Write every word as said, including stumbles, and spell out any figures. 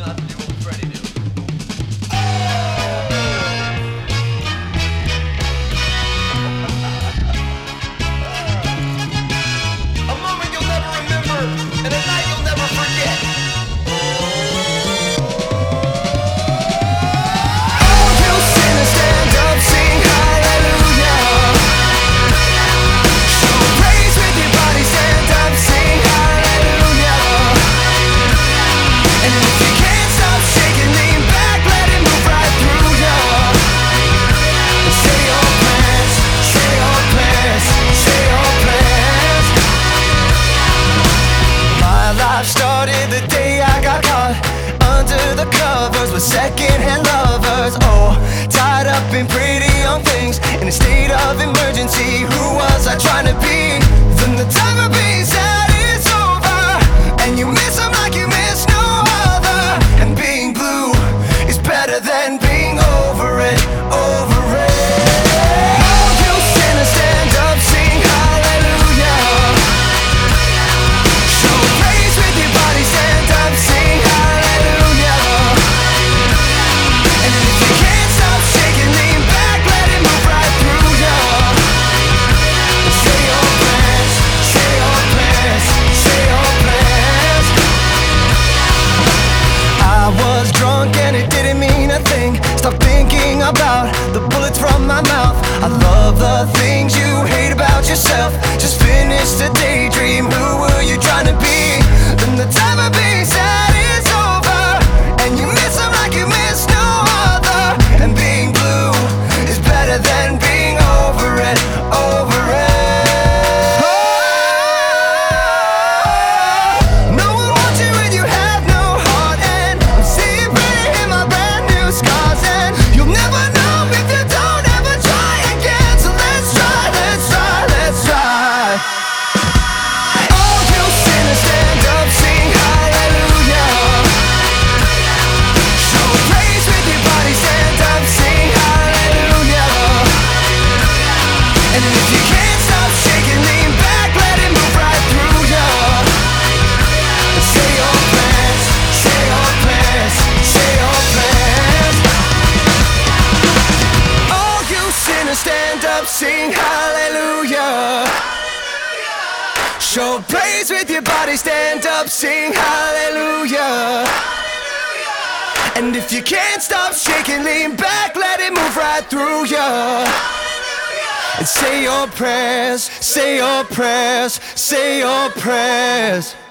not to do what Freddie do. A moment you'll never remember, and a night you'll never forget. Started the day I got caught under the covers with secondhand lovers. Oh, tied up in pretty young things in a state of emergency. Who was I trying to be? Then the time of being sad is over, and you miss them like you miss no other. And being blue is better than being over it, over it. Oh, you sinners, stand up, sing hallelujah. Show praise with your body, stand up, sing hallelujah. And if you can't stop shaking, lean back, let it move right through ya. Say your prayers, say your prayers, say your prayers. I was drunk and it didn't mean a thing. Stop thinking about the bullets from my mouth. I love the things you hate about yourself. Just finish the daydream. Who were you trying to be? Then the time of being sad is over, and you miss them like you miss no other. And being blue is better than being over it, over it. Oh, no one wants you when you have no heart, and I'm seeing pretty in my brand new scars. And you'll never know if you don't ever try again. So let's try, let's try, let's try. Oh, you sinners, stand up, sing hallelujah. Show praise with your body, stand up, sing hallelujah. And if you can't stop shaking, lean back, let it move right through ya. Say your prayers, say your prayers, say your prayers. Oh, you sinners, stand up, sing hallelujah. Show praise with your body, stand up, sing hallelujah. And if you can't stop shaking, lean back, let it move right through ya. And say your prayers, say your prayers, say your prayers.